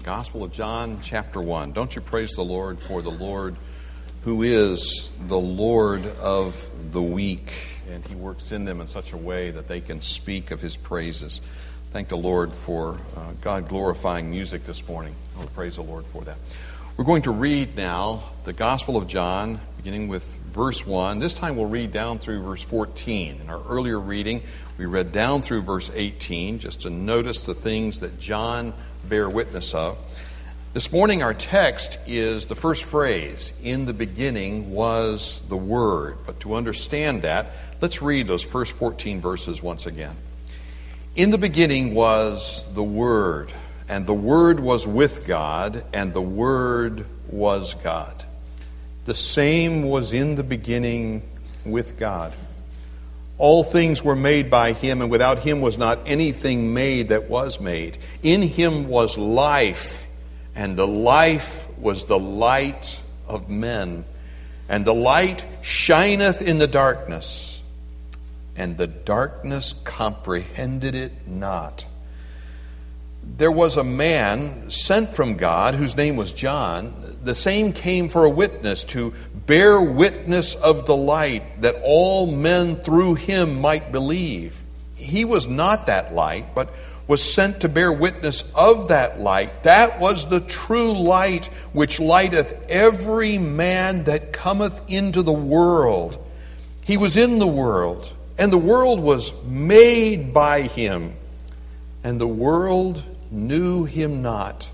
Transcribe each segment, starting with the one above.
Gospel of John, chapter 1. Don't you praise the Lord for the Lord who is the Lord of the weak, and He works in them in such a way that they can speak of His praises. Thank the Lord for God-glorifying music this morning. Oh, praise the Lord for that. We're going to read now the Gospel of John, beginning with verse 1. This time we'll read down through verse 14. In our earlier reading, we read down through verse 18, just to notice the things that John bear witness of. This morning our text is the first phrase, "In the beginning was the Word." But to understand that, let's read those first 14 verses once again. "In the beginning was the Word, and the Word was with God, and the Word was God. The same was in the beginning with God. All things were made by Him, and without Him was not anything made that was made. In Him was life, and the life was the light of men. And the light shineth in the darkness, and the darkness comprehended it not. There was a man sent from God whose name was John. The same came for a witness, to bear witness of the light, that all men through him might believe. He was not that light, but was sent to bear witness of that light. That was the true light, which lighteth every man that cometh into the world. He was in the world, and the world was made by Him, and the world knew Him not.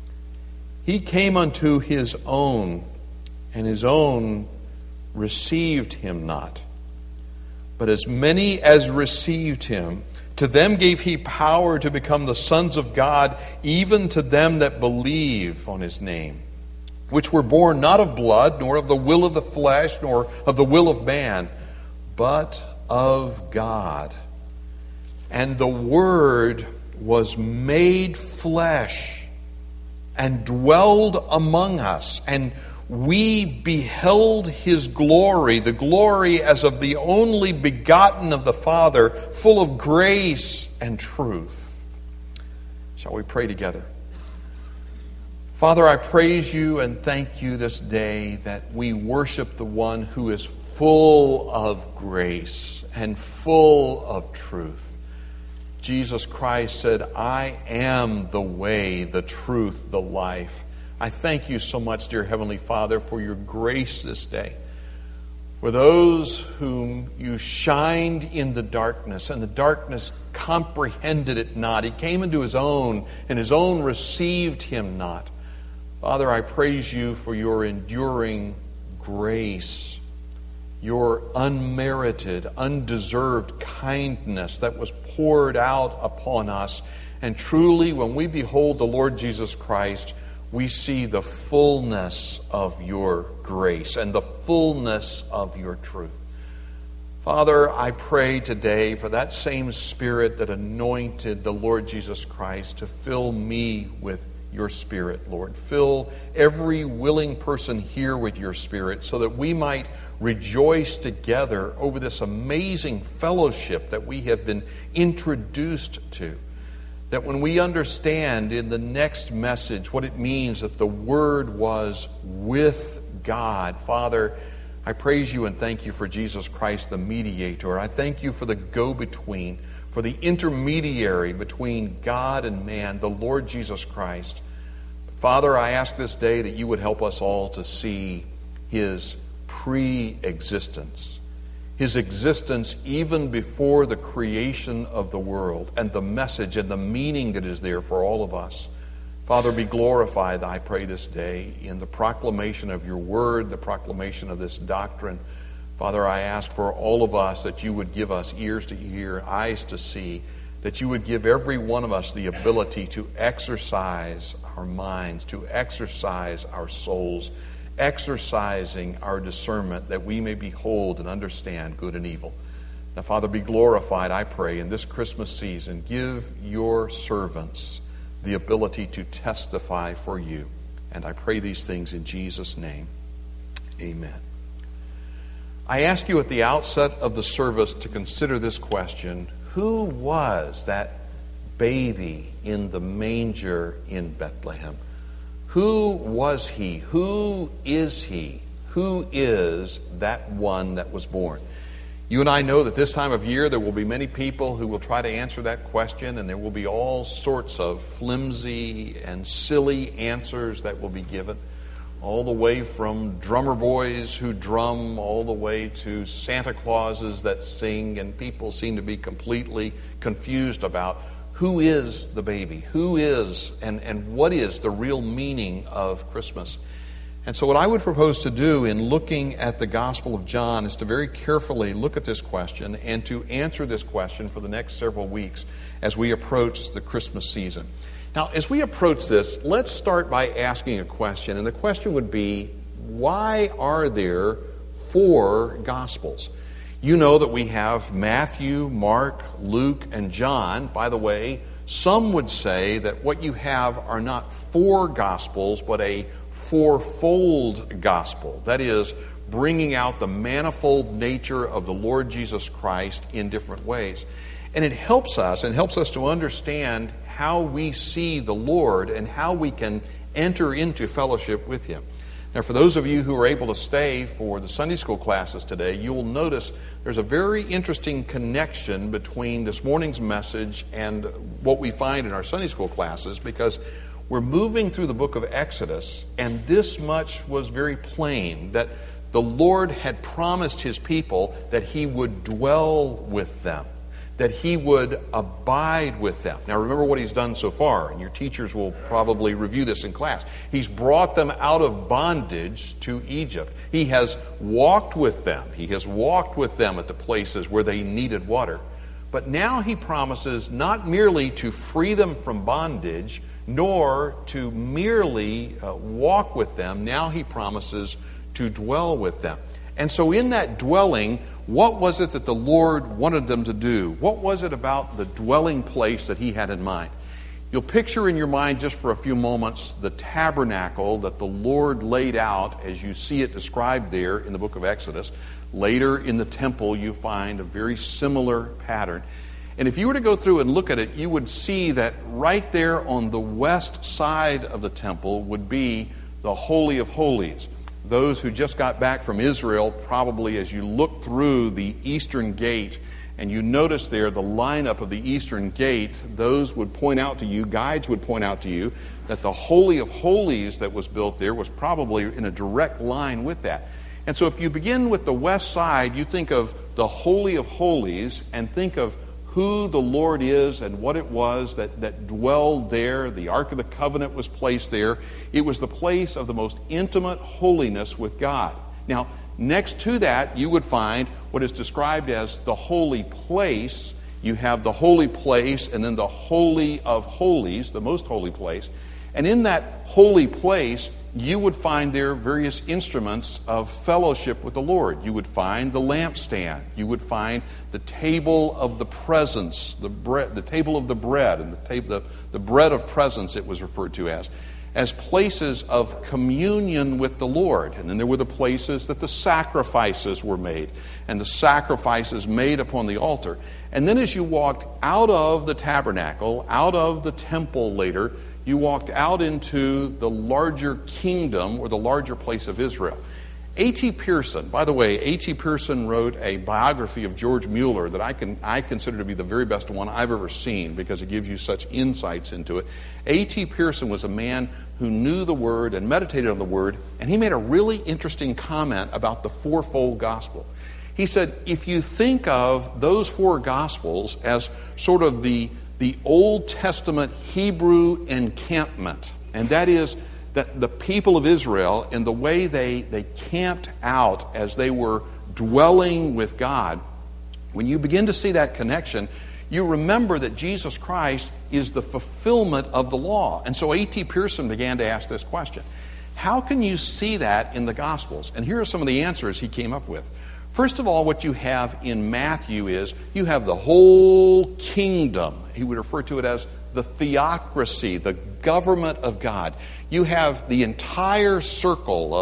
He came unto His own, and His own received Him not. But as many as received Him, to them gave He power to become the sons of God, even to them that believe on His name, which were born not of blood, nor of the will of the flesh, nor of the will of man, but of God. And the Word was made flesh and dwelled among us, and we beheld His glory, the glory as of the only begotten of the Father, full of grace and truth." Shall we pray together? Father, I praise You and thank You this day that we worship the one who is full of grace and full of truth. Jesus Christ said, "I am the way, the truth, the life." I thank You so much, dear Heavenly Father, for Your grace this day. For those whom You shined in the darkness, and the darkness comprehended it not. He came into His own, and His own received Him not. Father, I praise You for Your enduring grace, Your unmerited, undeserved kindness that was poured out upon us. And truly, when we behold the Lord Jesus Christ, we see the fullness of Your grace and the fullness of Your truth. Father, I pray today for that same Spirit that anointed the Lord Jesus Christ to fill me with Your Spirit, Lord. Fill every willing person here with Your Spirit, so that we might rejoice together over this amazing fellowship that we have been introduced to. That when we understand in the next message what it means that the Word was with God, Father, I praise You and thank You for Jesus Christ, the mediator. I thank You for the go-between, for the intermediary between God and man, the Lord Jesus Christ. Father, I ask this day that You would help us all to see His pre-existence, His existence even before the creation of the world, and the message and the meaning that is there for all of us. Father, be glorified, I pray this day, in the proclamation of Your Word, the proclamation of this doctrine. Father, I ask for all of us that You would give us ears to hear, eyes to see, that You would give every one of us the ability to exercise our minds, to exercise our souls, exercising our discernment, that we may behold and understand good and evil. Now, Father, be glorified, I pray, in this Christmas season. Give Your servants the ability to testify for You. And I pray these things in Jesus' name. Amen. I ask you at the outset of the service to consider this question: who was that baby in the manger in Bethlehem. Who was he? Who is he? Who is that one that was born? You and I know that this time of year there will be many people who will try to answer that question, and there will be all sorts of flimsy and silly answers that will be given, all the way from drummer boys who drum, all the way to Santa Clauses that sing, and people seem to be completely confused about who is the baby, who is and what is the real meaning of Christmas. And so what I would propose to do in looking at the Gospel of John is to very carefully look at this question and to answer this question for the next several weeks as we approach the Christmas season. Now, as we approach this, let's start by asking a question. And the question would be, why are there 4 Gospels? You know that we have Matthew, Mark, Luke, and John. By the way, some would say that what you have are not 4 Gospels, but a fourfold gospel. That is, bringing out the manifold nature of the Lord Jesus Christ in different ways. And it helps us to understand how we see the Lord and how we can enter into fellowship with Him. Now, for those of you who are able to stay for the Sunday school classes today, you will notice there's a very interesting connection between this morning's message and what we find in our Sunday school classes, because we're moving through the book of Exodus, and this much was very plain, that the Lord had promised His people that He would dwell with them, that He would abide with them. Now remember what He's done so far, and your teachers will probably review this in class. He's brought them out of bondage to Egypt. He has walked with them. He has walked with them at the places where they needed water. But now He promises not merely to free them from bondage, nor to merely walk with them. Now He promises to dwell with them. And so in that dwelling, what was it that the Lord wanted them to do? What was it about the dwelling place that He had in mind? You'll picture in your mind just for a few moments the tabernacle that the Lord laid out as you see it described there in the book of Exodus. Later in the temple you find a very similar pattern. And if you were to go through and look at it, you would see that right there on the west side of the temple would be the Holy of Holies. Those who just got back from Israel, probably as you look through the eastern gate and you notice there the lineup of the eastern gate, those would point out to you, guides would point out to you, that the Holy of Holies that was built there was probably in a direct line with that. And so if you begin with the west side, you think of the Holy of Holies and think of who the Lord is and what it was that dwelled there. The Ark of the Covenant was placed there. It was the place of the most intimate holiness with God. Now, next to that, you would find what is described as the holy place. You have the holy place and then the Holy of Holies, the most holy place. And in that holy place, you would find there various instruments of fellowship with the Lord. You would find the lampstand. You would find the table of the presence, the table of the bread, and the bread of presence it was referred to as places of communion with the Lord. And then there were the places that the sacrifices were made, and the sacrifices made upon the altar. And then as you walked out of the tabernacle, out of the temple later, you walked out into the larger kingdom or the larger place of Israel. A.T. Pierson, by the way, A.T. Pierson wrote a biography of George Mueller that I consider to be the very best one I've ever seen because it gives you such insights into it. A.T. Pierson was a man who knew the Word and meditated on the Word, and he made a really interesting comment about the fourfold gospel. He said, if you think of those 4 gospels as sort of the Old Testament Hebrew encampment, and that is that the people of Israel and the way they camped out as they were dwelling with God, when you begin to see that connection, you remember that Jesus Christ is the fulfillment of the law. And so A.T. Pierson began to ask this question: how can you see that in the Gospels? And here are some of the answers he came up with. First of all, what you have in Matthew is you have the whole kingdom. He would refer to it as the theocracy, the government of God. You have the entire circle of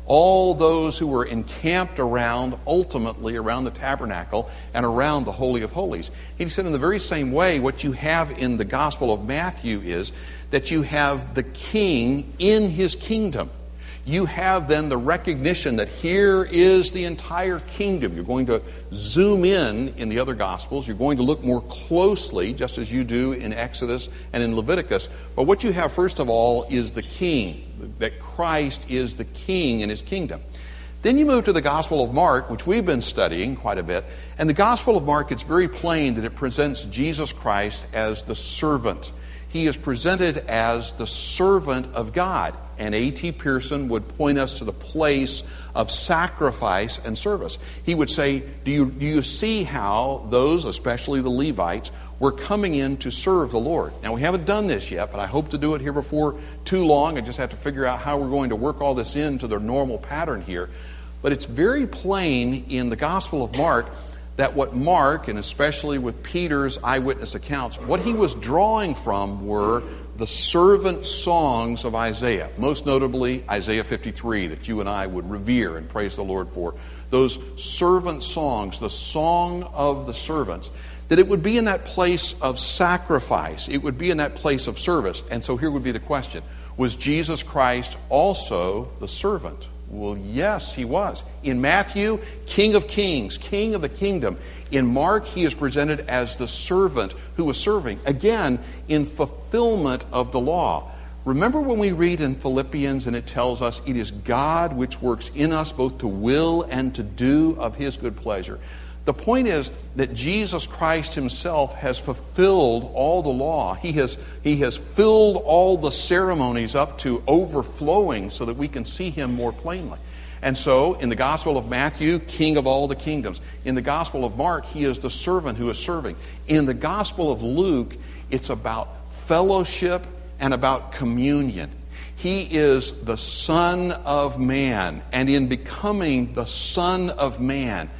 all those who were encamped ultimately around the tabernacle and around the Holy of Holies. He said in the very same way, what you have in the Gospel of Matthew is that you have the king in his kingdom. You have then the recognition that here is the entire kingdom. You're going to zoom in the other Gospels. You're going to look more closely, just as you do in Exodus and in Leviticus. But what you have, first of all, is the king, that Christ is the king in his kingdom. Then you move to the Gospel of Mark, which we've been studying quite a bit. And the Gospel of Mark, it's very plain that it presents Jesus Christ as the servant. He is presented as the servant of God. And A.T. Pierson would point us to the place of sacrifice and service. He would say, do you see how those, especially the Levites, were coming in to serve the Lord? Now, we haven't done this yet, but I hope to do it here before too long. I just have to figure out how we're going to work all this into the normal pattern here. But it's very plain in the Gospel of Mark that what Mark, and especially with Peter's eyewitness accounts, what he was drawing from were the servant songs of Isaiah, most notably Isaiah 53, that you and I would revere and praise the Lord for. Those servant songs, the song of the servants, that it would be in that place of sacrifice. It would be in that place of service. And so here would be the question. Was Jesus Christ also the servant? Well, yes, he was. In Matthew, King of Kings, King of the kingdom. In Mark, he is presented as the servant who was serving, again, in fulfillment of the law. Remember when we read in Philippians and it tells us, it is God which works in us both to will and to do of his good pleasure. The point is that Jesus Christ himself has fulfilled all the law. He has filled all the ceremonies up to overflowing so that we can see him more plainly. And so, in the Gospel of Matthew, King of all the kingdoms. In the Gospel of Mark, he is the servant who is serving. In the Gospel of Luke, it's about fellowship and about communion. He is the Son of Man. And in becoming the Son of Man,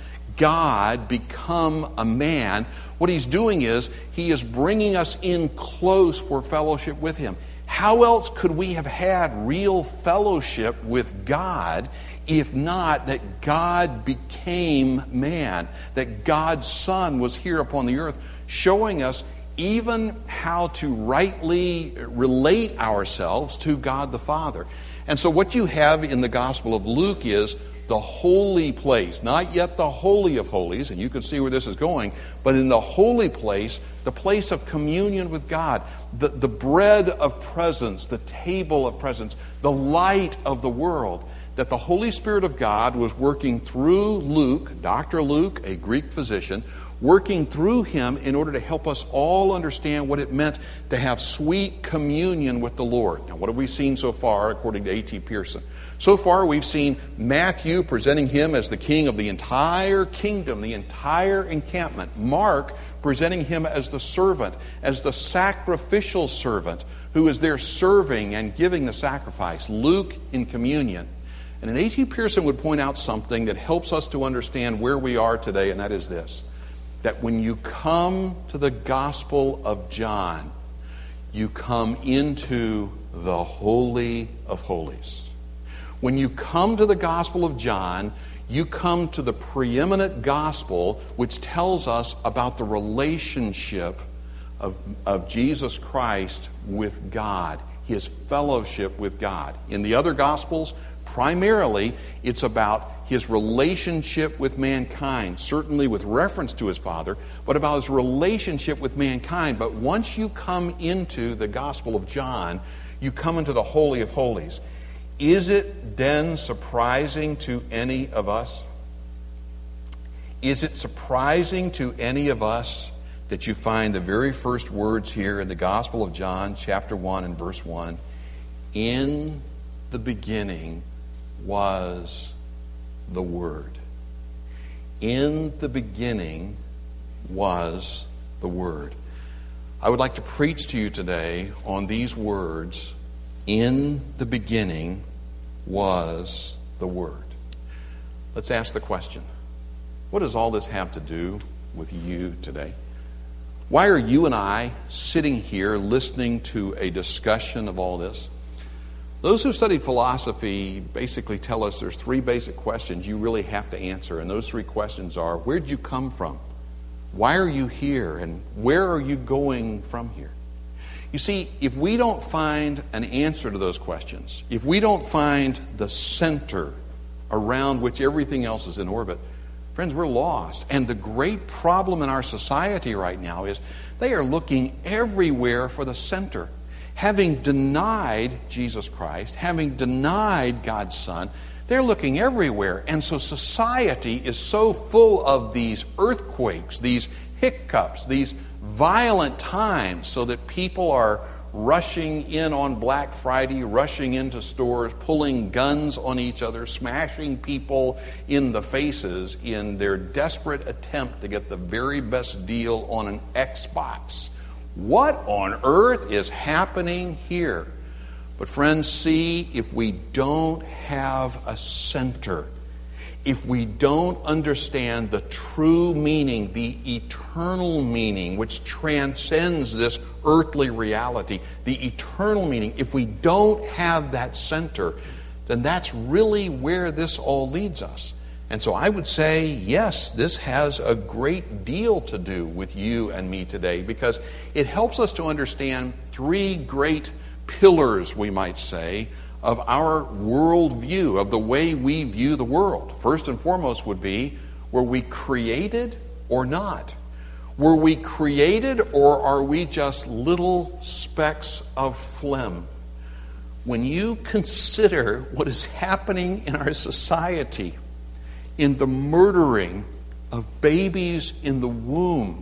God become a man, what he's doing is he is bringing us in close for fellowship with him. How else could we have had real fellowship with God if not that God became man, that God's Son was here upon the earth, showing us even how to rightly relate ourselves to God the Father. And so what you have in the Gospel of Luke is the holy place, not yet the Holy of Holies, and you can see where this is going, but in the holy place, the place of communion with God, the bread of presence, the table of presence, the light of the world, that the Holy Spirit of God was working through Luke, Dr. Luke, a Greek physician, working through him in order to help us all understand what it meant to have sweet communion with the Lord. Now, what have we seen so far, according to A.T. Pierson? So far, we've seen Matthew presenting him as the king of the entire kingdom, the entire encampment. Mark presenting him as the servant, as the sacrificial servant who is there serving and giving the sacrifice. Luke in communion. And A.T. Pierson would point out something that helps us to understand where we are today, and that is this: that when you come to the Gospel of John, you come into the Holy of Holies. When you come to the Gospel of John, you come to the preeminent gospel which tells us about the relationship of Jesus Christ with God, his fellowship with God. In the other Gospels, primarily, it's about his relationship with mankind, certainly with reference to his Father, but about his relationship with mankind. But once you come into the Gospel of John, you come into the Holy of Holies. Is it then surprising to any of us? Is it surprising to any of us that you find the very first words here in the Gospel of John, chapter 1 and verse 1, in the beginning was the Word. In the beginning was the Word. I would like to preach to you today on these words, in the beginning was the Word. Let's ask the question, what does all this have to do with you today? Why are you and I sitting here listening to a discussion of all this? Those who studied philosophy basically tell us there's three basic questions you really have to answer. And those three questions are, where did you come from? Why are you here? And where are you going from here? You see, if we don't find an answer to those questions, if we don't find the center around which everything else is in orbit, friends, we're lost. And the great problem in our society right now is they are looking everywhere for the center. Having denied Jesus Christ, having denied God's Son, they're looking everywhere. And so society is so full of these earthquakes, these hiccups, these violent times, so that people are rushing in on Black Friday, rushing into stores, pulling guns on each other, smashing people in the faces in their desperate attempt to get the very best deal on an Xbox. What on earth is happening here? But friends, see, if we don't have a center, if we don't understand the true meaning, the eternal meaning, which transcends this earthly reality, the eternal meaning, if we don't have that center, then that's really where this all leads us. And so I would say, yes, this has a great deal to do with you and me today, because it helps us to understand three great pillars, we might say, of our worldview, of the way we view the world. First and foremost would be, were we created or not? Were we created, or are we just little specks of phlegm? When you consider what is happening in our society, in the murdering of babies in the womb,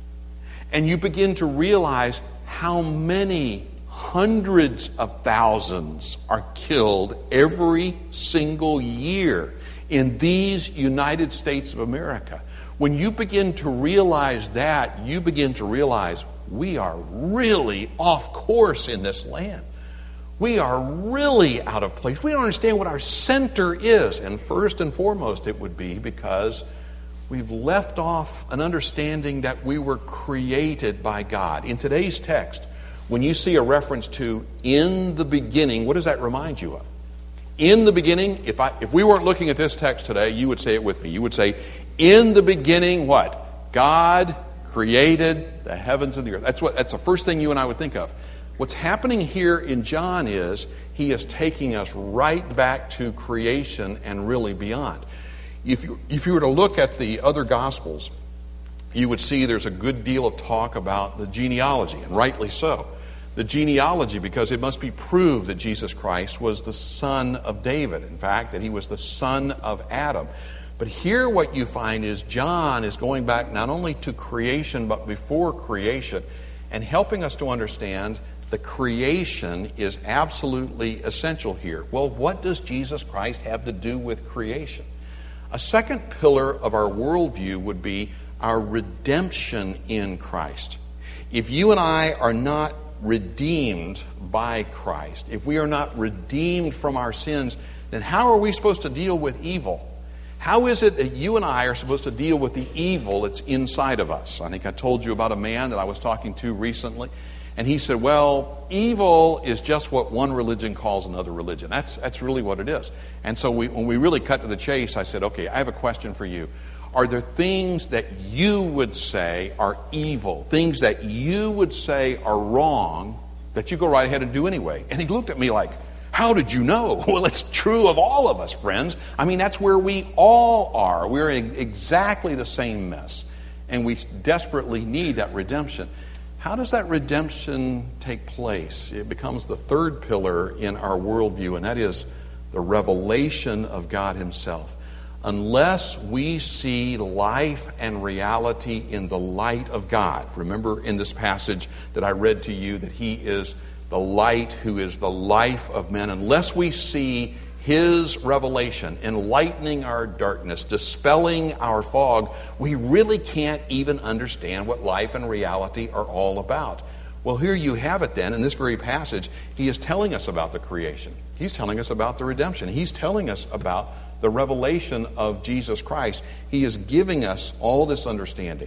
and you begin to realize how many hundreds of thousands are killed every single year in these United States of America. When you begin to realize that, you begin to realize we are really off course in this land. We are really out of place. We don't understand what our center is. And first and foremost, it would be because we've left off an understanding that we were created by God. In today's text, when you see a reference to in the beginning, what does that remind you of? In the beginning, if we weren't looking at this text today, you would say it with me. You would say, in the beginning, what? God created the heavens and the earth. That's the first thing you and I would think of. What's happening here in John is he is taking us right back to creation and really beyond. If you were to look at the other Gospels, you would see there's a good deal of talk about the genealogy, and rightly so. The genealogy, because it must be proved that Jesus Christ was the son of David. In fact, that he was the son of Adam. But here what you find is John is going back not only to creation, but before creation, and helping us to understand the creation is absolutely essential here. Well, what does Jesus Christ have to do with creation? A second pillar of our worldview would be our redemption in Christ. If you and I are not redeemed by Christ, if we are not redeemed from our sins, then how are we supposed to deal with evil? How is it that you and I are supposed to deal with the evil that's inside of us? I think I told you about a man that I was talking to recently, and he said, well, evil is just what one religion calls another religion. That's really what it is. And so when we really cut to the chase, I said, okay, I have a question for you. Are there things that you would say are evil, things that you would say are wrong, that you go right ahead and do anyway? And he looked at me like, how did you know? Well, it's true of all of us, friends. I mean, that's where we all are. We're in exactly the same mess. And we desperately need that redemption. How does that redemption take place? It becomes the third pillar in our worldview, and that is the revelation of God Himself. Unless we see life and reality in the light of God. Remember in this passage that I read to you that He is the light who is the life of men. Unless we see His revelation enlightening our darkness, dispelling our fog, we really can't even understand what life and reality are all about. Well, here you have it then. In this very passage, He is telling us about the creation. He's telling us about the redemption. He's telling us about the revelation of Jesus Christ. He is giving us all this understanding.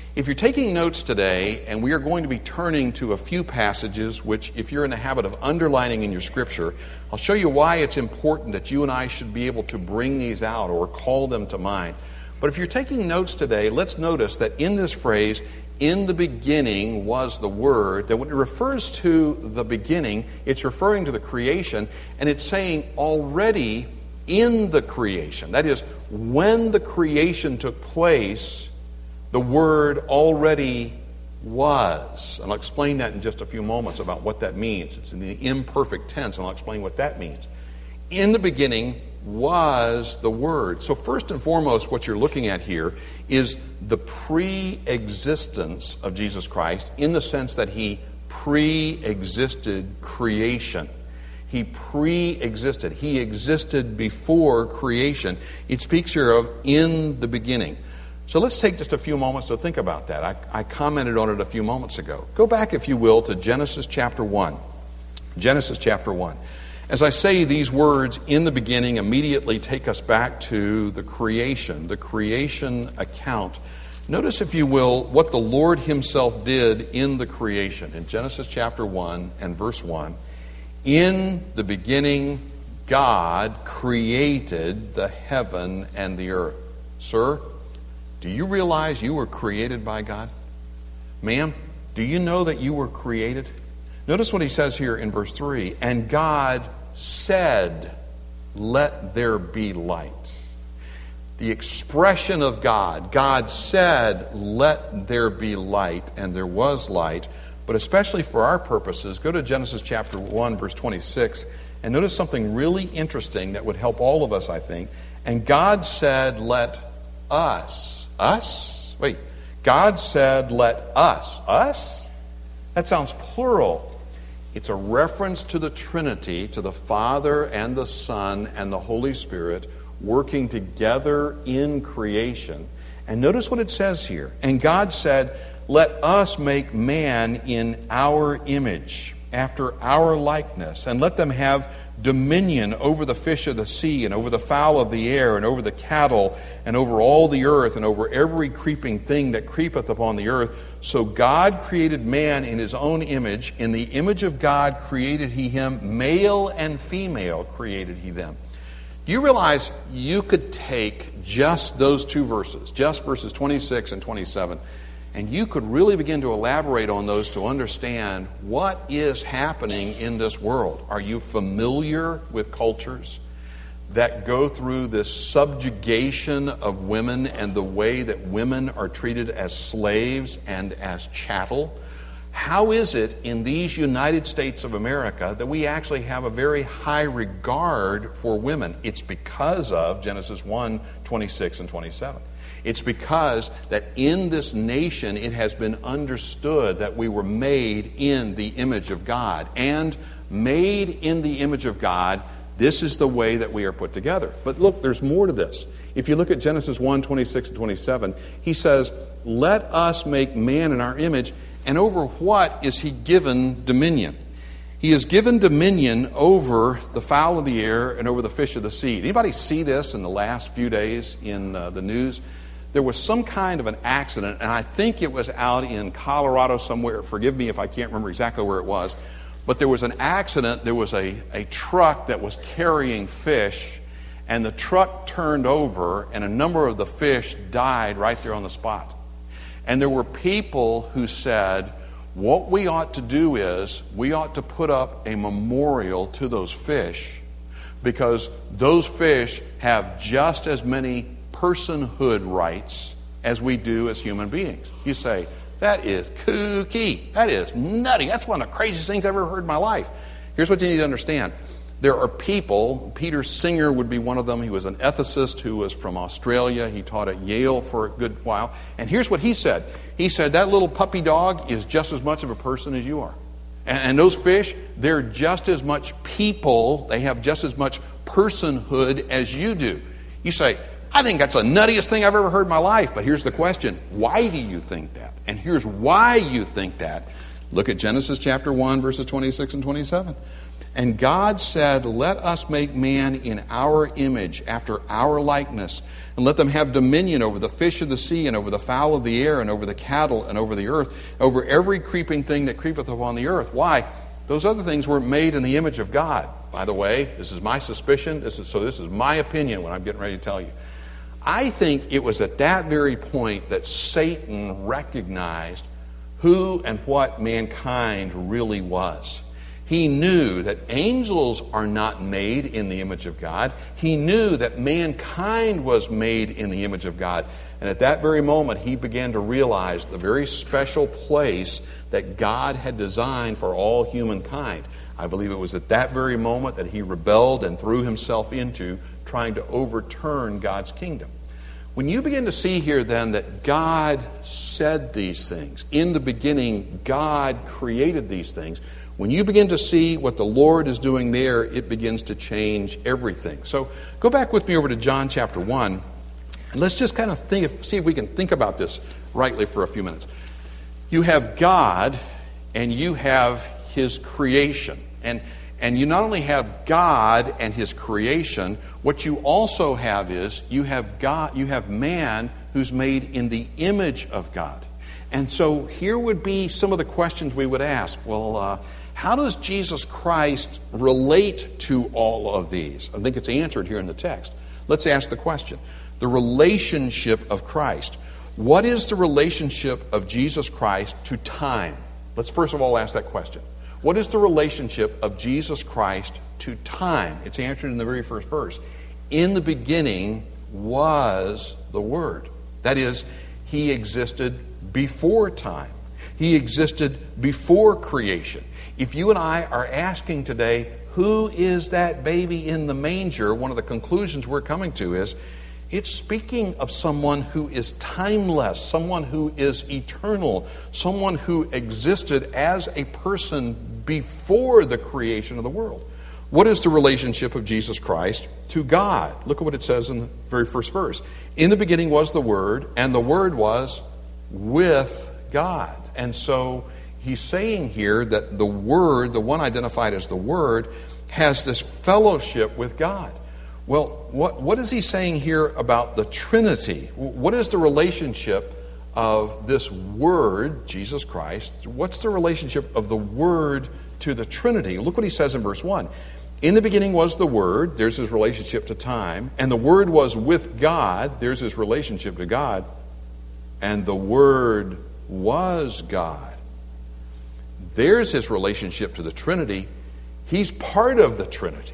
If you're taking notes today, and we are going to be turning to a few passages, which if you're in the habit of underlining in your scripture, I'll show you why it's important that you and I should be able to bring these out or call them to mind. But if you're taking notes today, let's notice that in this phrase, in the beginning was the Word, that when it refers to the beginning, it's referring to the creation, and it's saying already in the creation. That is, when the creation took place, the Word already was. And I'll explain that in just a few moments about what that means. It's in the imperfect tense, and I'll explain what that means. In the beginning was the Word. So first and foremost, what you're looking at here is the pre-existence of Jesus Christ in the sense that He pre-existed creation. He pre-existed. He existed before creation. It speaks here of in the beginning. So let's take just a few moments to think about that. I commented on it a few moments ago. Go back, if you will, to Genesis chapter 1. Genesis chapter 1. As I say these words, in the beginning, immediately take us back to the creation account. Notice, if you will, what the Lord Himself did in the creation. In Genesis chapter 1 and verse 1, in the beginning, God created the heaven and the earth. Sir, do you realize you were created by God? Ma'am, do you know that you were created? Notice what He says here in verse 3. And God said, let there be light. The expression of God. God said, let there be light, and there was light. But especially for our purposes, go to Genesis chapter 1, verse 26, and notice something really interesting that would help all of us, I think. And God said, let us. Us? Wait. God said, let us. Us? That sounds plural. It's a reference to the Trinity, to the Father and the Son and the Holy Spirit working together in creation. And notice what it says here. And God said, let us make man in our image, after our likeness, and let them have dominion over the fish of the sea, and over the fowl of the air, and over the cattle, and over all the earth, and over every creeping thing that creepeth upon the earth. So God created man in His own image. In the image of God created He him, male and female created He them. Do you realize you could take just those two verses, just verses 26 and 27, and you could really begin to elaborate on those to understand what is happening in this world? Are you familiar with cultures that go through this subjugation of women and the way that women are treated as slaves and as chattel? How is it in these United States of America that we actually have a very high regard for women? It's because of Genesis 1, 26 and 27. It's because that in this nation it has been understood that we were made in the image of God. And made in the image of God, this is the way that we are put together. But look, there's more to this. If you look at Genesis 1, 26 and 27, He says, let us make man in our image. And over what is He given dominion? He is given dominion over the fowl of the air and over the fish of the sea. Anybody see this in the last few days in the news? There was some kind of an accident, and I think it was out in Colorado somewhere. Forgive me if I can't remember exactly where it was. But there was an accident. There was a truck that was carrying fish, and the truck turned over, and a number of the fish died right there on the spot. And there were people who said, what we ought to do is we ought to put up a memorial to those fish, because those fish have just as many personhood rights as we do as human beings. You say, that is kooky. That is nutty. That's one of the craziest things I've ever heard in my life. Here's what you need to understand. There are people, Peter Singer would be one of them. He was an ethicist who was from Australia. He taught at Yale for a good while. And here's what he said. He said, that little puppy dog is just as much of a person as you are. And those fish, they're just as much people. They have just as much personhood as you do. You say, I think that's the nuttiest thing I've ever heard in my life. But here's the question. Why do you think that? And here's why you think that. Look at Genesis chapter 1, verses 26 and 27. And God said, let us make man in our image, after our likeness, and let them have dominion over the fish of the sea, and over the fowl of the air, and over the cattle, and over the earth, over every creeping thing that creepeth upon the earth. Why? Those other things were made in the image of God. By the way, this is my suspicion. This is my opinion when I'm getting ready to tell you. I think it was at that very point that Satan recognized who and what mankind really was. He knew that angels are not made in the image of God. He knew that mankind was made in the image of God. And at that very moment, he began to realize the very special place that God had designed for all humankind. I believe it was at that very moment that he rebelled and threw himself into trying to overturn God's kingdom. When you begin to see here then that God said these things, in the beginning God created these things, when you begin to see what the Lord is doing there, it begins to change everything. So go back with me over to John chapter 1, and let's just kind of see if we can think about this rightly for a few minutes. You have God, and you have His creation. And you not only have God and His creation, what you also have is you have man who's made in the image of God. And so here would be some of the questions we would ask. Well, how does Jesus Christ relate to all of these? I think it's answered here in the text. Let's ask the question. The relationship of Christ. What is the relationship of Jesus Christ to time? Let's first of all ask that question. What is the relationship of Jesus Christ to time? It's answered in the very first verse. In the beginning was the Word. That is, He existed before time. He existed before creation. If you and I are asking today, who is that baby in the manger? One of the conclusions we're coming to is, it's speaking of someone who is timeless, someone who is eternal, someone who existed as a person before the creation of the world. What is the relationship of Jesus Christ to God? Look at what it says in the very first verse. In the beginning was the Word, and the Word was with God. And so he's saying here that the Word, the one identified as the Word, has this fellowship with God. Well, what is he saying here about the Trinity? What is the relationship of this Word, Jesus Christ? What's the relationship of the Word to the Trinity? Look what he says in verse 1. In the beginning was the Word, there's his relationship to time, and the Word was with God, there's his relationship to God, and the Word was God. There's his relationship to the Trinity. He's part of the Trinity.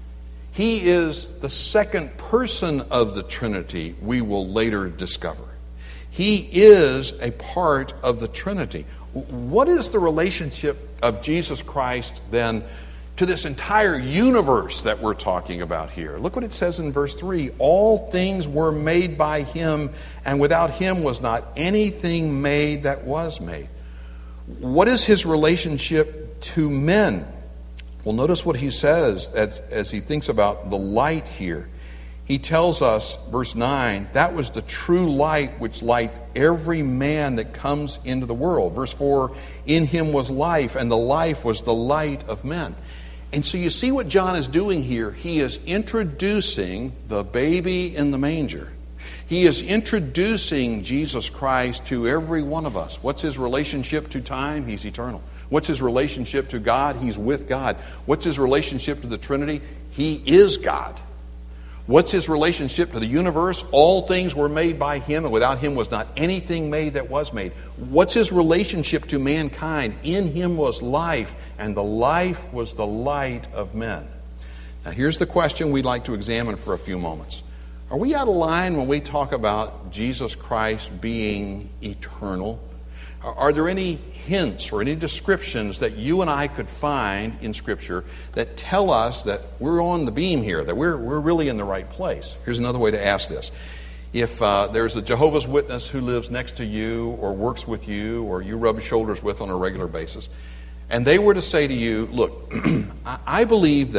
He is the second person of the Trinity, we will later discover. He is a part of the Trinity. What is the relationship of Jesus Christ then to this entire universe that we're talking about here? Look what it says in verse 3. All things were made by Him, and without Him was not anything made that was made. What is His relationship to men? Well, notice what he says as he thinks about the light here. He tells us, verse 9, that was the true light which light every man that comes into the world. Verse 4, in Him was life, and the life was the light of men. And so you see what John is doing here. He is introducing the baby in the manger. He is introducing Jesus Christ to every one of us. What's His relationship to time? He's eternal. What's His relationship to God? He's with God. What's His relationship to the Trinity? He is God. What's His relationship to the universe? All things were made by Him, and without Him was not anything made that was made. What's His relationship to mankind? In Him was life, and the life was the light of men. Now here's the question we'd like to examine for a few moments. Are we out of line when we talk about Jesus Christ being eternal? Are there any hints or any descriptions that you and I could find in Scripture that tell us that we're on the beam here, that we're really in the right place? Here's another way to ask this. If there's a Jehovah's Witness who lives next to you or works with you or you rub shoulders with on a regular basis, and they were to say to you, look, I believe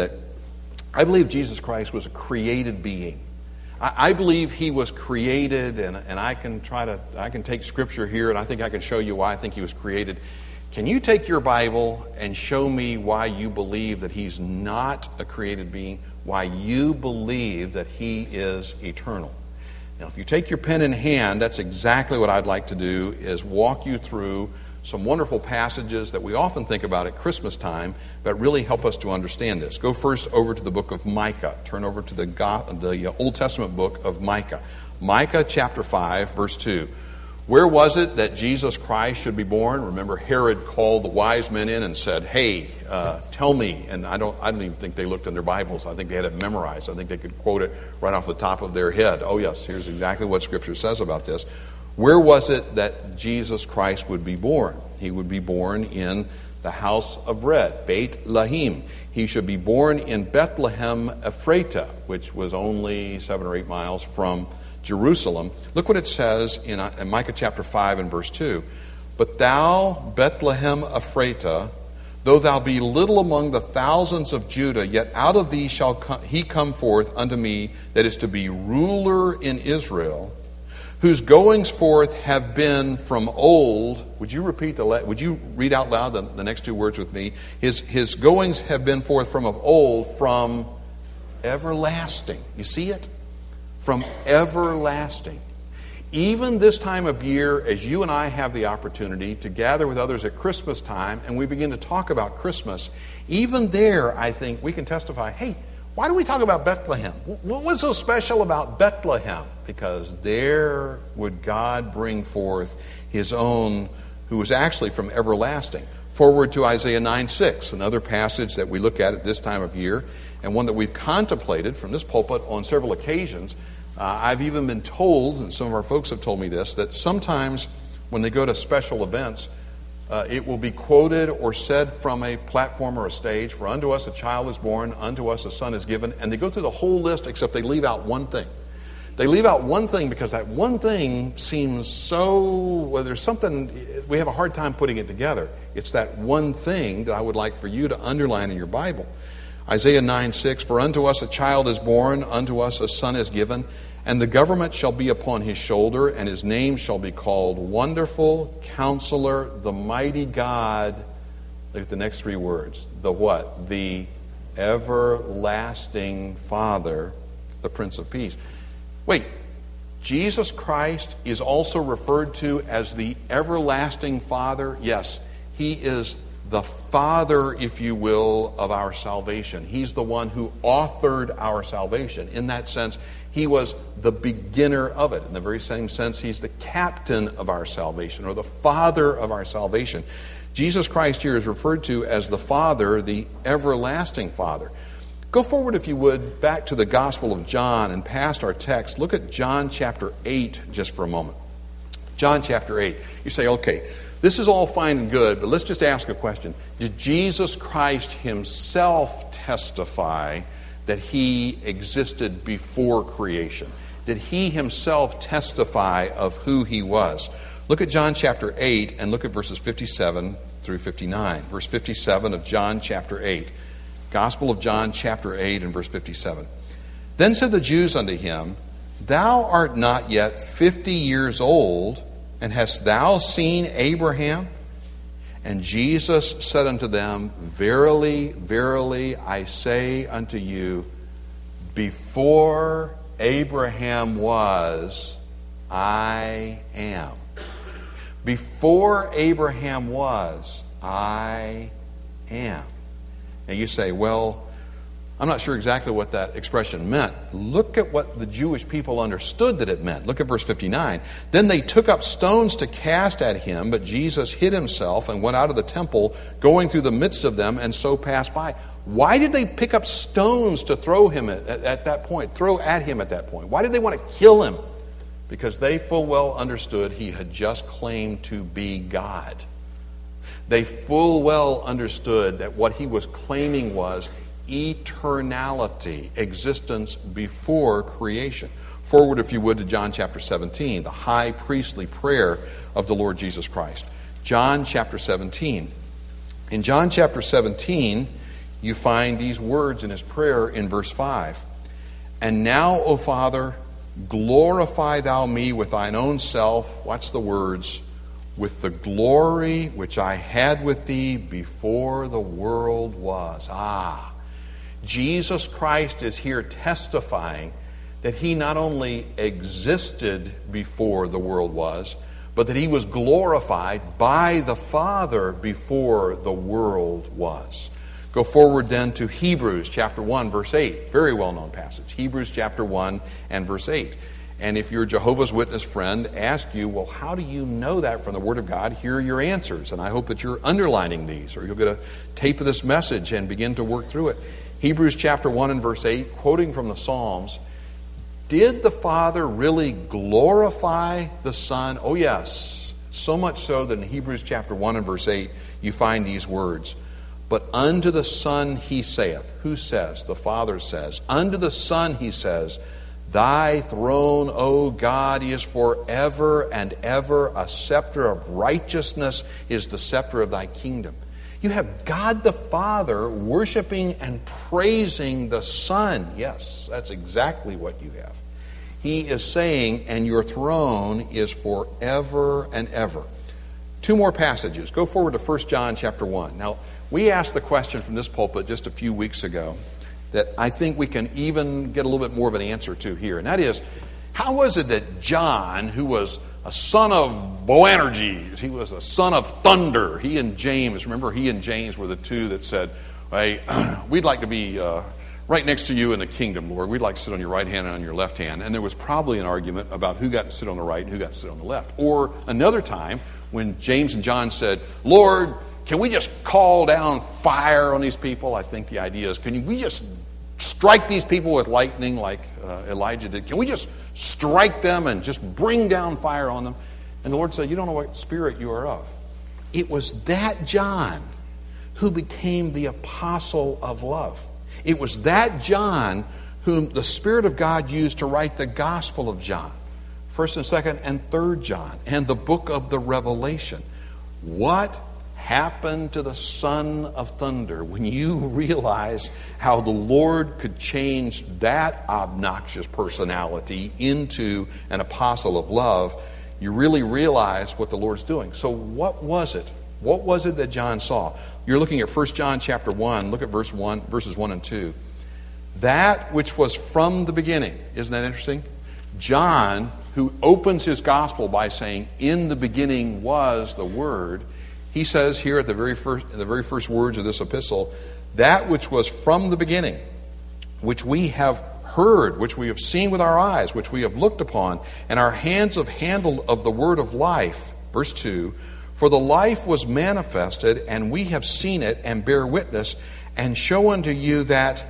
Jesus Christ was a created being. I believe He was created, and I can take Scripture here, and I think I can show you why I think He was created. Can you take your Bible and show me why you believe that he's not a created being, why you believe that he is eternal? Now, if you take your pen in hand, that's exactly what I'd like to do, is walk you through some wonderful passages that we often think about at Christmas time, but really help us to understand this. Go first over to the book of Micah. Turn over to the Old Testament book of Micah. Micah chapter 5, verse 2. Where was it that Jesus Christ should be born? Remember, Herod called the wise men in and said, hey, tell me. And I don't even think they looked in their Bibles. I think they had it memorized. I think they could quote it right off the top of their head. Oh, yes, here's exactly what Scripture says about this. Where was it that Jesus Christ would be born? He would be born in the house of bread, Beit Lahim. He should be born in Bethlehem Ephratah, which was only 7 or 8 miles from Jerusalem. Look what it says in Micah chapter 5 and verse 2. But thou, Bethlehem Ephratah, though thou be little among the thousands of Judah, yet out of thee shall he come forth unto me that is to be ruler in Israel, whose goings forth have been from old. Would you read out loud the next two words with me? His goings have been forth from of old, from everlasting. You see it? From everlasting. Even this time of year, as you and I have the opportunity to gather with others at Christmas time, and we begin to talk about Christmas, even there, I think we can testify, hey, why do we talk about Bethlehem? What was so special about Bethlehem? Because there would God bring forth his own, who was actually from everlasting. Forward to Isaiah 9:6, another passage that we look at this time of year, and one that we've contemplated from this pulpit on several occasions. I've even been told, and some of our folks have told me this, that sometimes when they go to special events, it will be quoted or said from a platform or a stage, for unto us a child is born, unto us a son is given, and they go through the whole list except they leave out one thing. They leave out one thing because that one thing seems so, well, there's something, we have a hard time putting it together. It's that one thing that I would like for you to underline in your Bible. Isaiah 9:6, for unto us a child is born, unto us a son is given, and the government shall be upon his shoulder, and his name shall be called Wonderful, Counselor, the Mighty God. Look at the next three words. The what? The Everlasting Father, the Prince of Peace. Wait, Jesus Christ is also referred to as the Everlasting Father? Yes, he is the Father, if you will, of our salvation. He's the one who authored our salvation. In that sense, he was the beginner of it. In the very same sense, he's the captain of our salvation, or the Father of our salvation. Jesus Christ here is referred to as the Father, the Everlasting Father. Go forward, if you would, back to the Gospel of John and past our text. Look at John chapter 8 just for a moment. John chapter 8. You say, okay, this is all fine and good, but let's just ask a question. Did Jesus Christ himself testify that he existed before creation? Did he himself testify of who he was? Look at John chapter 8 and look at verses 57 through 59. Verse 57 of John chapter 8. Gospel of John chapter 8 and verse 57. Then said the Jews unto him, Thou art not yet 50 years old, and hast thou seen Abraham? And Jesus said unto them, Verily, verily, I say unto you, before Abraham was, I am. Before Abraham was, I am. Now you say, well, I'm not sure exactly what that expression meant. Look at what the Jewish people understood that it meant. Look at verse 59. Then they took up stones to cast at him, but Jesus hid himself and went out of the temple, going through the midst of them, and so passed by. Why did they pick up stones to throw him at that point? Throw at him at that point? Why did they want to kill him? Because they full well understood he had just claimed to be God. They full well understood that what he was claiming was eternality, existence before creation. Forward, if you would, to John chapter 17, the high priestly prayer of the Lord Jesus Christ. John chapter 17. In John chapter 17, you find these words in his prayer in verse 5. And now, O Father, glorify thou me with thine own self. Watch the words. with the glory which I had with thee before the world was. Jesus Christ is here testifying that he not only existed before the world was, but that he was glorified by the Father before the world was. Go forward then to Hebrews chapter 1, verse 8. Very well-known passage. Hebrews chapter 1 and verse 8. And if your Jehovah's Witness friend asks you, well, how do you know that from the Word of God? Here are your answers. And I hope that you're underlining these, or you'll get a tape of this message and begin to work through it. Hebrews chapter 1 and verse 8, quoting from the Psalms, did the Father really glorify the Son? Oh, yes. So much so that in Hebrews chapter 1 and verse 8, you find these words. But unto the Son he saith. Who says? The Father says. Unto the Son he says, Thy throne, O God, is forever and ever. A scepter of righteousness is the scepter of thy kingdom. You have God the Father worshiping and praising the Son. Yes, that's exactly what you have. He is saying, and your throne is forever and ever. Two more passages. Go forward to 1 John chapter 1. Now, we asked the question from this pulpit just a few weeks ago that I think we can even get a little bit more of an answer to here. And that is, how was it that John, who was a son of Boanerges, he was a son of thunder, he and James, remember he and James were the two that said, hey, we'd like to be right next to you in the kingdom, Lord. We'd like to sit on your right hand and on your left hand. And there was probably an argument about who got to sit on the right and who got to sit on the left. Or another time when James and John said, Lord, can we just call down fire on these people? I think the idea is, can we just strike these people with lightning like Elijah did? Can we just strike them and just bring down fire on them? And the Lord said, you don't know what spirit you are of. It was that John who became the apostle of love. It was that John whom the Spirit of God used to write the Gospel of John, 1st and 2nd and 3rd John, and the book of the Revelation. What happened to the son of thunder when you realize how the Lord could change that obnoxious personality into an apostle of love? You really realize what the Lord's doing. So what was it? What was it that John saw? You're looking at 1 John chapter 1. Look at verses 1 and 2. That which was from the beginning. Isn't that interesting? John, who opens his gospel by saying, in the beginning was the Word, he says here at the very first words of this epistle, that which was from the beginning, which we have heard, which we have seen with our eyes, which we have looked upon, and our hands have handled of the word of life. Verse 2, for the life was manifested, and we have seen it, and bear witness, and show unto you that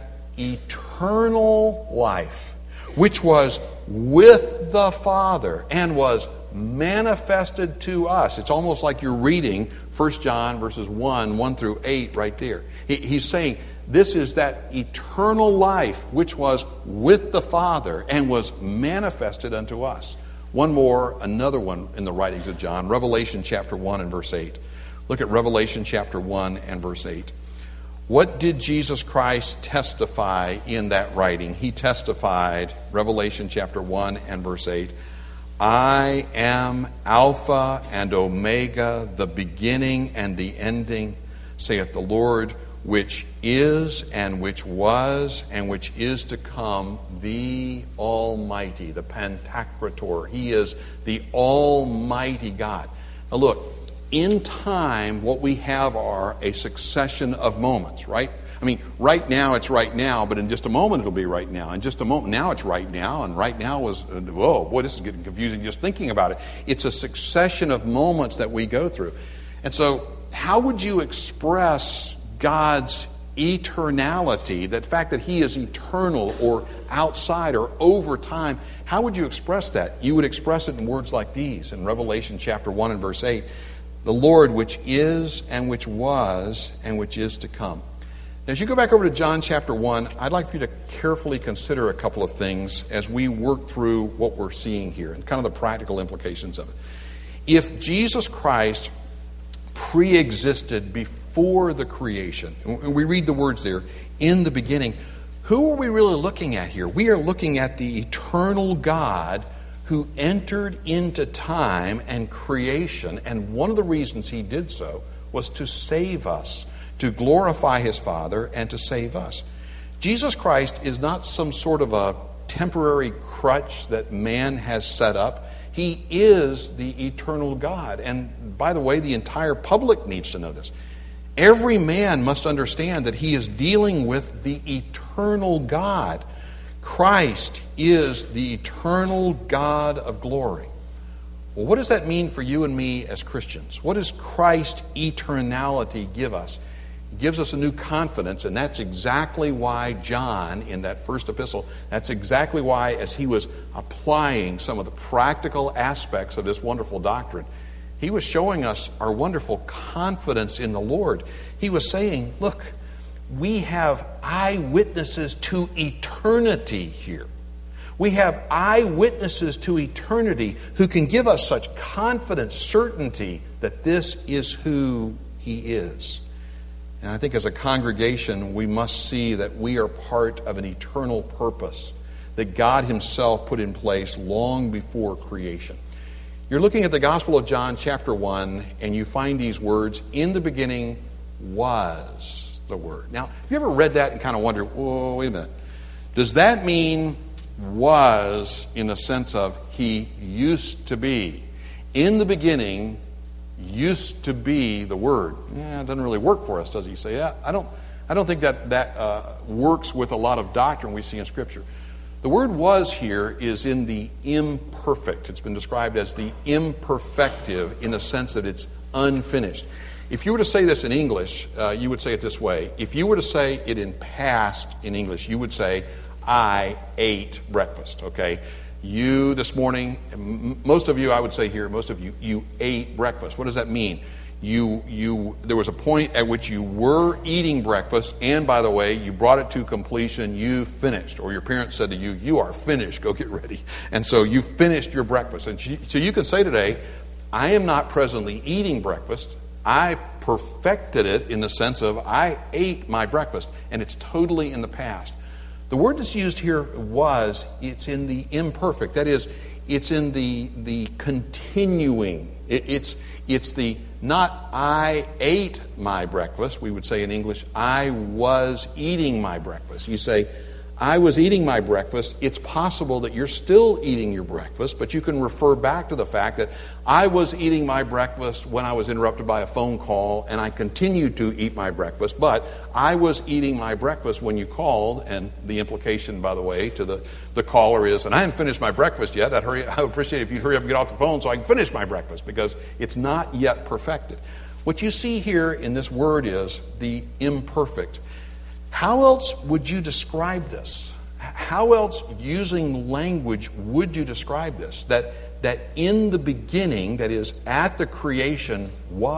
eternal life, which was with the Father, and was manifested to us. It's almost like you're reading 1 John verses 1 through 8 right there. He's saying this is that eternal life which was with the Father and was manifested unto us. One more, another one in the writings of John, Revelation chapter 1 and verse 8. Look at Revelation chapter 1 and verse 8. What did Jesus Christ testify in that writing? He testified, Revelation chapter 1 and verse 8, I am Alpha and Omega, the beginning and the ending, saith the Lord, which is and which was and which is to come, the Almighty, the Pantocrator. He is the Almighty God. Now look, in time, what we have are a succession of moments, right? I mean, right now it's right now, but in just a moment it'll be right now. In just a moment, now it's right now, and right now was, whoa, boy, this is getting confusing just thinking about it. It's a succession of moments that we go through. And so, how would you express God's eternality, that fact that He is eternal or outside or over time? How would you express that? You would express it in words like these in Revelation chapter 1 and verse 8. The Lord which is and which was and which is to come. Now, as you go back over to John chapter 1, I'd like for you to carefully consider a couple of things as we work through what we're seeing here and kind of the practical implications of it. If Jesus Christ pre-existed before the creation, and we read the words there, in the beginning, who are we really looking at here? We are looking at the eternal God who entered into time and creation, and one of the reasons he did so was to save us, to glorify his Father, and to save us. Jesus Christ is not some sort of a temporary crutch that man has set up. He is the eternal God. And by the way, the entire public needs to know this. Every man must understand that he is dealing with the eternal God. Christ is the eternal God of glory. Well, what does that mean for you and me as Christians? What does Christ's eternality give us? It gives us a new confidence, and that's exactly why John, in that first epistle, that's exactly why, as he was applying some of the practical aspects of this wonderful doctrine, he was showing us our wonderful confidence in the Lord. He was saying, look, we have eyewitnesses to eternity here. We have eyewitnesses to eternity who can give us such confident certainty that this is who he is. And I think as a congregation, we must see that we are part of an eternal purpose that God himself put in place long before creation. You're looking at the Gospel of John, chapter 1, and you find these words, in the beginning was the Word. Now, have you ever read that and kind of wondered, whoa, wait a minute. Does that mean was in the sense of he used to be? In the beginning used to be the Word. It doesn't really work for us, does he? You say, yeah, I don't think that works with a lot of doctrine we see in Scripture. The word was here is in the imperfect. It's been described as the imperfective in the sense that it's unfinished. If you were to say this in English, you would say it this way. If you were to say it in past in English, you would say, I ate breakfast, okay? You this morning, most of you, I would say here, most of you, you ate breakfast. What does that mean? There was a point at which you were eating breakfast, and by the way, you brought it to completion, you finished. Or your parents said to you, you are finished, go get ready. And so you finished your breakfast. And so you can say today, I am not presently eating breakfast. I perfected it in the sense of I ate my breakfast, and it's totally in the past. The word that's used here was, it's in the imperfect. That is, it's in the continuing. It's the, not I ate my breakfast, we would say in English, I was eating my breakfast. You say, I was eating my breakfast. It's possible that you're still eating your breakfast, but you can refer back to the fact that I was eating my breakfast when I was interrupted by a phone call, and I continued to eat my breakfast, but I was eating my breakfast when you called, and the implication, by the way, to the caller is, and I haven't finished my breakfast yet. I would appreciate it if you'd hurry up and get off the phone so I can finish my breakfast, because it's not yet perfected. What you see here in this word is the imperfect. How else would you describe this? How else, using language, would you describe this? That in the beginning, that is, at the creation,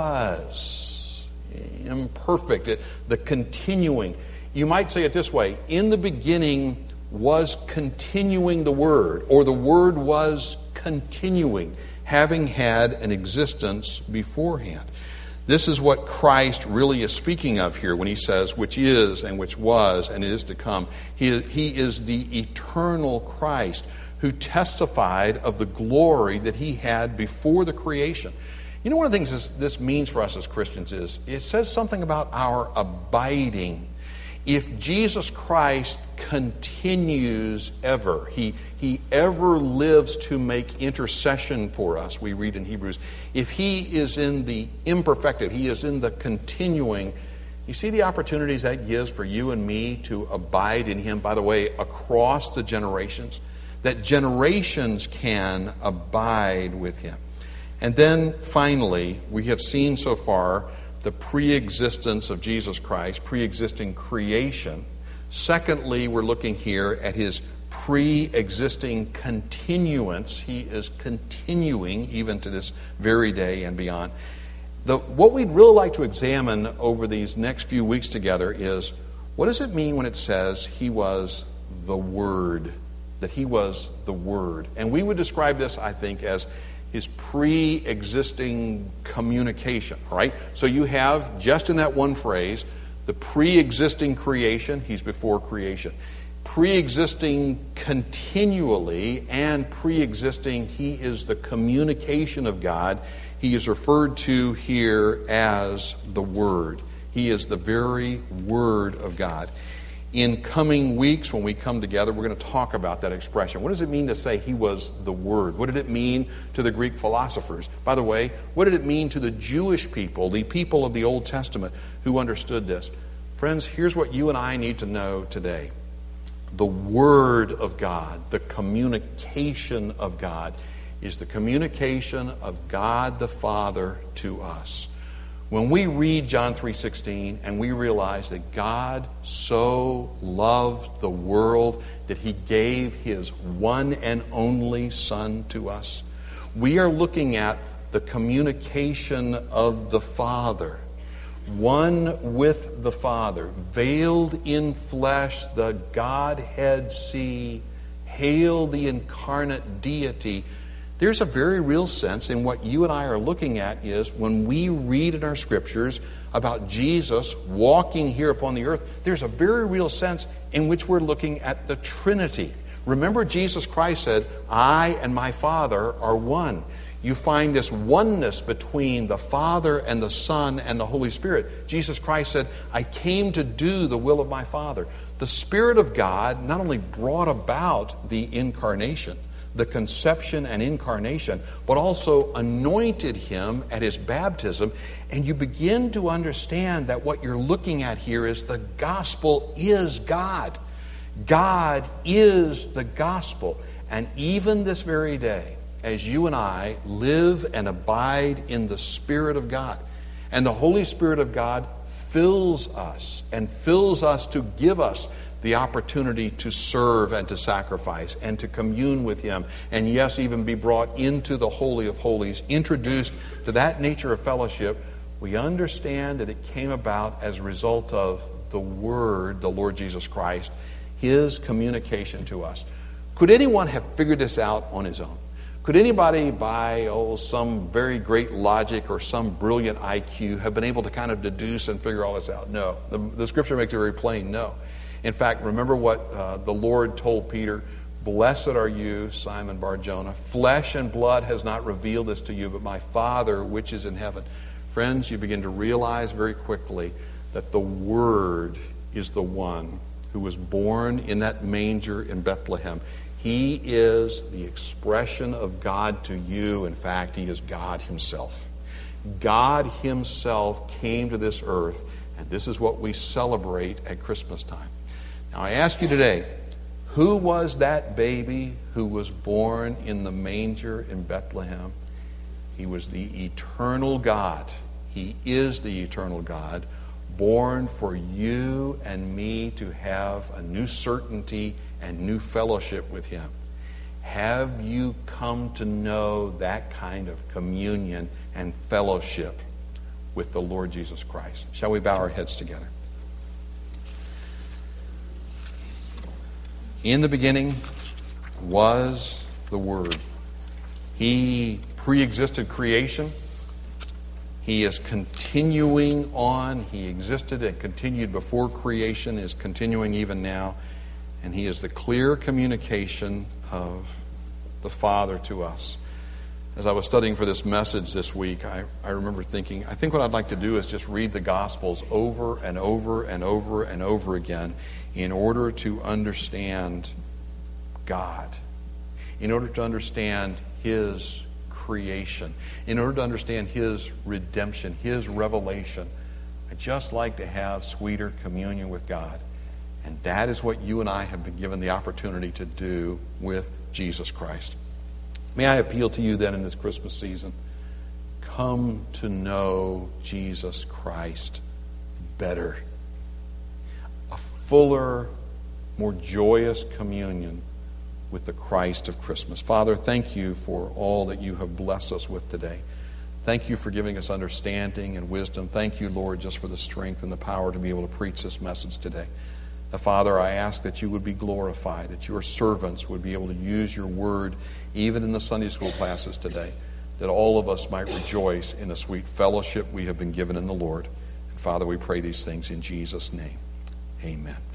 was imperfect. The continuing. You might say it this way. In the beginning was continuing the Word, or the Word was continuing, having had an existence beforehand. This is what Christ really is speaking of here when he says, which is and which was and is to come. He is the eternal Christ who testified of the glory that he had before the creation. You know, one of the things this means for us as Christians is, it says something about our abiding. If Jesus Christ continues ever, he ever lives to make intercession for us, we read in Hebrews. If he is in the imperfected, he is in the continuing, you see the opportunities that gives for you and me to abide in him, by the way, across the generations, that generations can abide with him. And then finally, we have seen so far the pre-existence of Jesus Christ, pre-existing creation. Secondly, we're looking here at his pre-existing continuance. He is continuing even to this very day and beyond. What we'd really like to examine over these next few weeks together is, what does it mean when it says he was the Word? That he was the Word. And we would describe this, I think, as his pre-existing communication, right? So you have, just in that one phrase, the pre-existing creation, he's before creation. pre-existing continually and pre-existing. He is the communication of God. He is referred to here as the Word. He is the very Word of God. In coming weeks, when we come together, we're going to talk about that expression. What does it mean to say He was the Word? What did it mean to the Greek philosophers? By the way, what did it mean to the Jewish people, the people of the Old Testament who understood this? Friends, here's what you and I need to know today. The Word of God, the communication of God, is the communication of God the Father to us. When we read John 3:16 and we realize that God so loved the world that He gave His one and only Son to us, we are looking at the communication of the Father. One with the Father, veiled in flesh, the Godhead see, hail the incarnate deity. There's a very real sense in what you and I are looking at is when we read in our scriptures about Jesus walking here upon the earth, there's a very real sense in which we're looking at the Trinity. Remember, Jesus Christ said, I and my Father are one. You find this oneness between the Father and the Son and the Holy Spirit. Jesus Christ said, I came to do the will of my Father. The Spirit of God not only brought about the incarnation, the conception and incarnation, but also anointed Him at His baptism. And you begin to understand that what you're looking at here is the gospel is God. God is the gospel. And even this very day, as you and I live and abide in the Spirit of God, and the Holy Spirit of God fills us and fills us to give us the opportunity to serve and to sacrifice and to commune with Him, and yes, even be brought into the Holy of Holies, introduced to that nature of fellowship, we understand that it came about as a result of the Word, the Lord Jesus Christ, His communication to us. Could anyone have figured this out on his own? Could anybody by some very great logic or some brilliant IQ have been able to kind of deduce and figure all this out? No. The Scripture makes it very plain, no. In fact, remember what the Lord told Peter, blessed are you, Simon Bar-Jonah. Flesh and blood has not revealed this to you, but my Father which is in heaven. Friends, you begin to realize very quickly that the Word is the one who was born in that manger in Bethlehem. He is the expression of God to you. In fact, He is God Himself. God Himself came to this earth, and this is what we celebrate at Christmas time. Now, I ask you today, who was that baby who was born in the manger in Bethlehem? He was the eternal God. He is the eternal God, born for you and me to have a new certainty and new fellowship with Him. Have you come to know that kind of communion and fellowship with the Lord Jesus Christ? Shall we bow our heads together? In the beginning was the Word. He pre-existed creation. He is continuing on. He existed and continued before creation, is continuing even now. And He is the clear communication of the Father to us. As I was studying for this message this week, I remember thinking, I think what I'd like to do is just read the Gospels over and over and over and over again in order to understand God, in order to understand His creation, in order to understand His redemption, His revelation. I'd just like to have sweeter communion with God. And that is what you and I have been given the opportunity to do with Jesus Christ. May I appeal to you then in this Christmas season, come to know Jesus Christ better. A fuller, more joyous communion with the Christ of Christmas. Father, thank you for all that you have blessed us with today. Thank you for giving us understanding and wisdom. Thank you, Lord, just for the strength and the power to be able to preach this message today. Now, Father, I ask that you would be glorified, that your servants would be able to use your word even in the Sunday school classes today, that all of us might rejoice in the sweet fellowship we have been given in the Lord. And Father, we pray these things in Jesus' name. Amen.